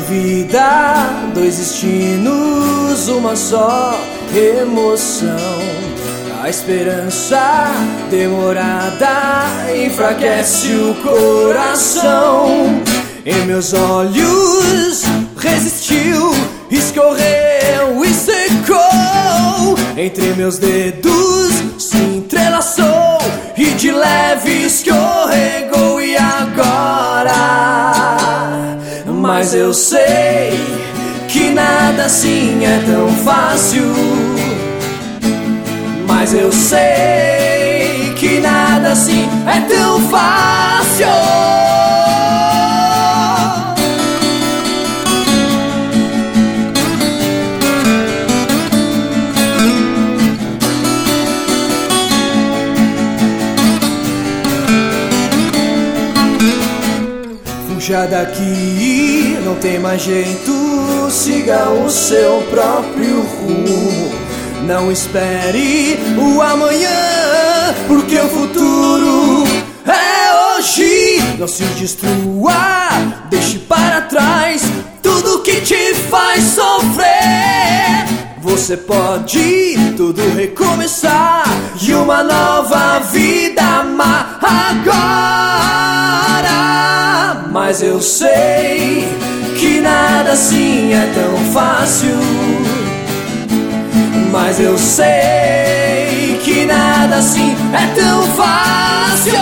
vida, dois destinos, uma só emoção. A esperança demorada enfraquece o coração. Em meus olhos resistiu, escorreu e secou. Entre meus dedos se entrelaçou e de leve escorregou. E agora? Mas eu sei que nada assim é tão fácil. Mas eu sei que nada assim é tão fácil. Fuja daqui, não tem mais jeito, siga o seu próprio rumo. Não espere o amanhã, porque o futuro é hoje. Não se destrua, deixe para trás tudo que te faz sofrer. Você pode tudo recomeçar e uma nova vida amar agora. Mas eu sei que nada assim é tão fácil. Mas eu sei que nada assim é tão fácil.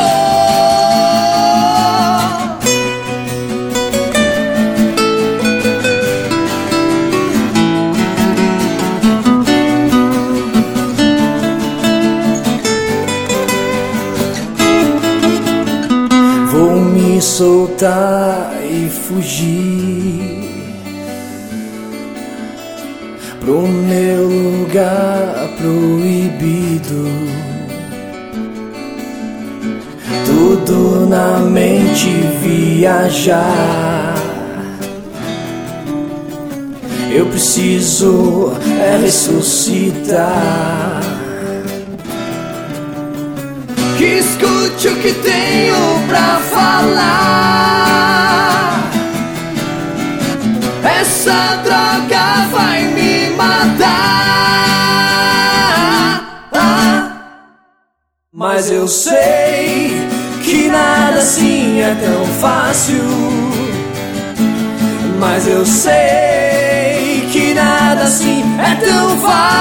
Vou me soltar e fugir pro meu lugar proibido. Tudo na mente viajar. Eu preciso ressuscitar. Que escute o que tenho pra falar. Essa droga vai me matar. Mas eu sei que nada assim é tão fácil. Mas eu sei que nada assim é tão fácil.